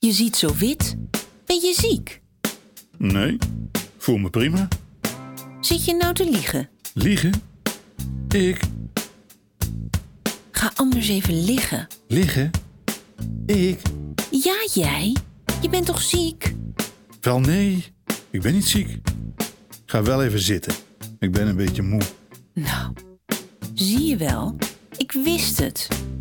Je ziet zo wit. Ben je ziek? Nee, voel me prima. Zit je nou te liegen? Liegen? Ik? Ga anders even liggen. Liggen? Ik? Ja, jij. Je bent toch ziek? Wel nee, ik ben niet ziek. Ga wel even zitten. Ik ben een beetje moe. Nou, zie je wel. Ik wist het.